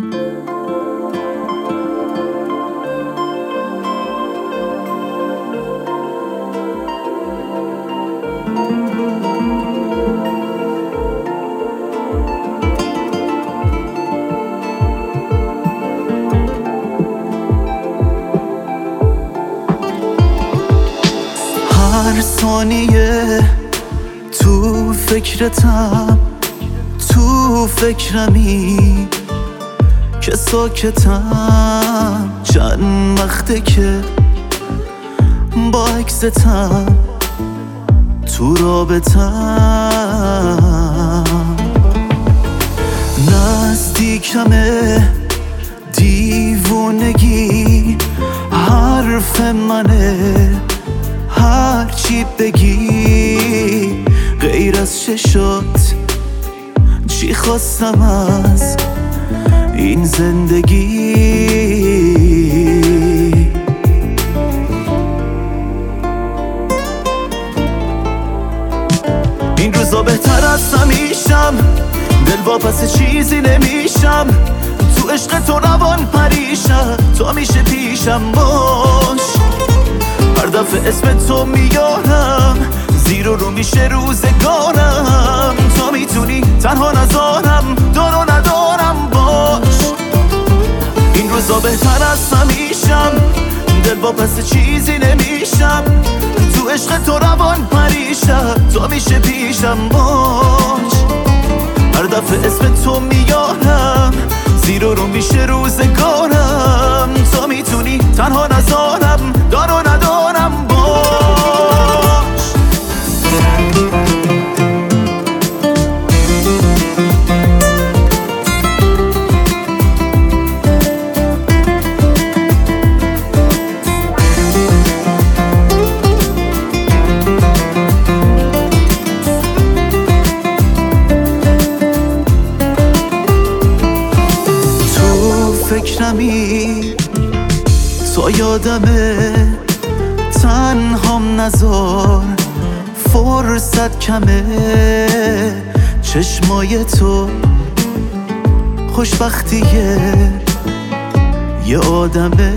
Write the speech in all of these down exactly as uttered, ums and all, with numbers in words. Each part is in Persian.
هر ثانیه تو فکرتم، تو فکرمی که ساکتم. چند وقته که با عکستم تو رابطم. نزدیکمه دیوونگی، حرف منه هر چی بگی. غیر از چشات چی خواستم از این زندگی؟ این روزا بهتر از همیشم، دل واپس چیزی نمیشم. تو عشق تو روان پریشم، تو میشه پیشم باش. هر دفعه اسم تو میارم، زیر و رو میشه روزگارم. تو میتونی تنها نذارم، دار و ندارم باش. این روزا بهتر از همیشم، دل واپس چیزی نمیشم. تو عشق تو روان پریشم، تو میشه پیشم باش. هر دفعه اسم تو میارم، زیر و رو میشه روزگارم. تو میتونی تنها نذارم، دار و ندارم باش. فکرمی تو یادمه، تنهام نذار فرصت کمه. چشمای تو خوشبختیه یه آدمه.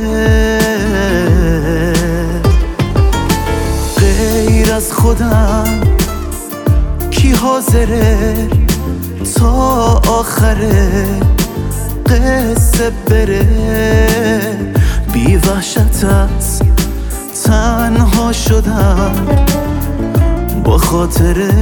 غیر از خودم کی حاضره تا آخره قصه بره؟ بی وحشتت تنها شدم با خاطره.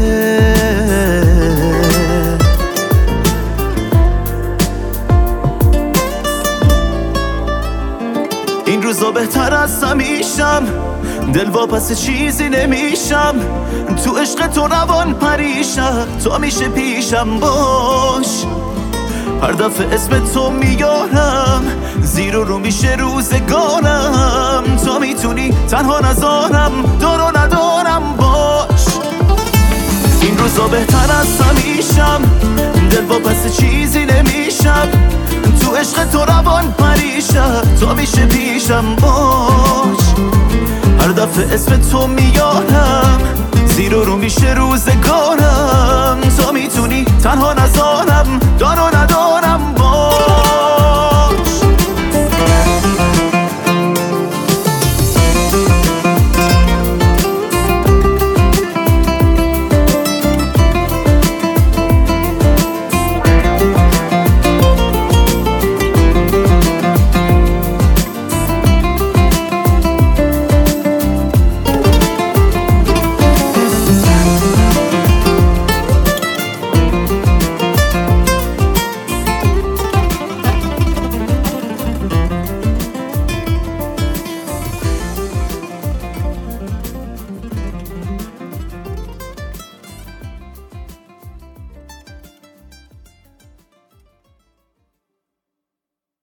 این روزا بهتر از همیشم، دل واپس چیزی نمیشم. تو عشق تو روان پریشم، تو میشه پیشم باش. هر دفعه اسم تو میارم، زیر و رو میشه روزگارم. تو میتونی تنها نذارم، دار و ندارم باش. این روزا بهتر از همیشم، دل واپس چیزی نمیشم. تو عشق تو روان پریشم، تو میشه پیشم باش. هر دفعه اسم تو میارم، زیر و رو میشه روزگارم. تو میتونی تنها نذارم، دار و ندارم.